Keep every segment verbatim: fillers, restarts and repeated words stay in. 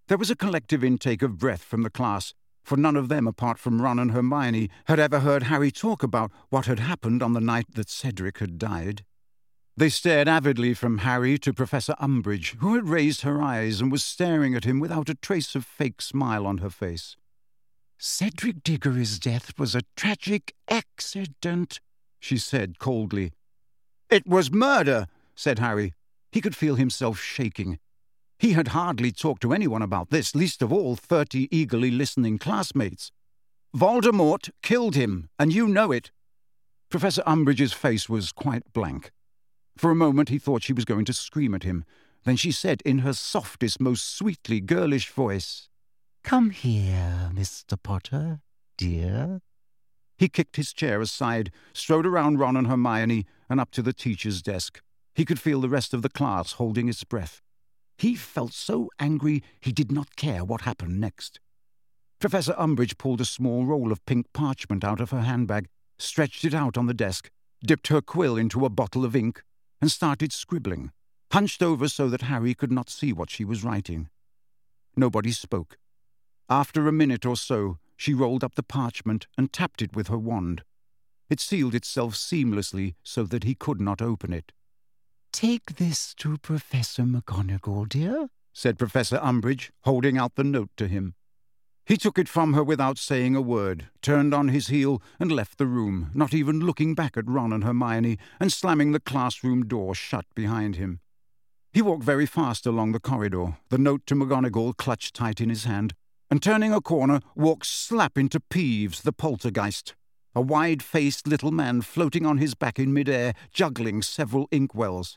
There was a collective intake of breath from the class, for none of them, apart from Ron and Hermione, had ever heard Harry talk about what had happened on the night that Cedric had died. They stared avidly from Harry to Professor Umbridge, who had raised her eyes and was staring at him without a trace of fake smile on her face. "Cedric Diggory's death was a tragic accident," she said coldly. "It was murder," said Harry. He could feel himself shaking. He had hardly talked to anyone about this, least of all thirty eagerly listening classmates. "Voldemort killed him, and you know it." Professor Umbridge's face was quite blank. For a moment he thought she was going to scream at him. Then she said in her softest, most sweetly girlish voice, "Come here, Mister Potter, dear." He kicked his chair aside, strode around Ron and Hermione, and up to the teacher's desk. He could feel the rest of the class holding its breath. He felt so angry he did not care what happened next. Professor Umbridge pulled a small roll of pink parchment out of her handbag, stretched it out on the desk, dipped her quill into a bottle of ink, and started scribbling, hunched over so that Harry could not see what she was writing. Nobody spoke. After a minute or so, she rolled up the parchment and tapped it with her wand. It sealed itself seamlessly so that he could not open it. "Take this to Professor McGonagall, dear," said Professor Umbridge, holding out the note to him. He took it from her without saying a word, turned on his heel, and left the room, not even looking back at Ron and Hermione, and slamming the classroom door shut behind him. He walked very fast along the corridor, the note to McGonagall clutched tight in his hand, and turning a corner, walked slap into Peeves, the poltergeist, a wide-faced little man floating on his back in mid-air, juggling several inkwells.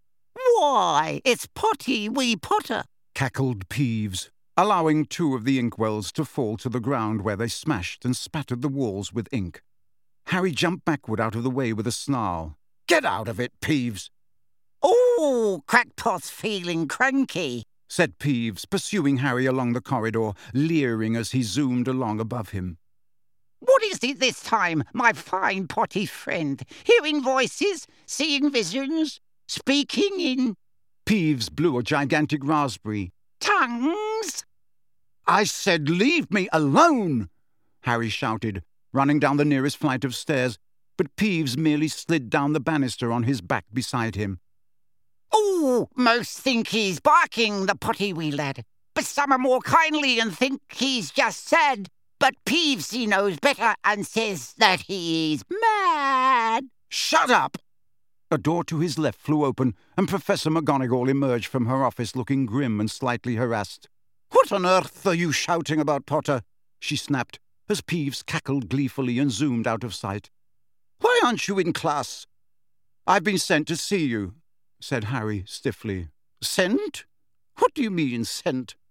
"Why, it's Potty wee Potter," cackled Peeves, allowing two of the inkwells to fall to the ground where they smashed and spattered the walls with ink. Harry jumped backward out of the way with a snarl. "Get out of it, Peeves!" "Oh, Crackpot's feeling cranky," said Peeves, pursuing Harry along the corridor, leering as he zoomed along above him. "What is it this time, my fine Potty friend? Hearing voices, seeing visions, speaking in—" Peeves blew a gigantic raspberry. "Tongues?" "I said leave me alone!" Harry shouted, running down the nearest flight of stairs, but Peeves merely slid down the banister on his back beside him. "Oh, most think he's barking, the Potty wee lad, but some are more kindly and think he's just sad. But Peeves, he knows better and says that he's mad." "Shut up!" A door to his left flew open, and Professor McGonagall emerged from her office looking grim and slightly harassed. "What on earth are you shouting about, Potter?" she snapped, as Peeves cackled gleefully and zoomed out of sight. "Why aren't you in class?" "I've been sent to see you," said Harry stiffly. "Sent? What do you mean, sent?"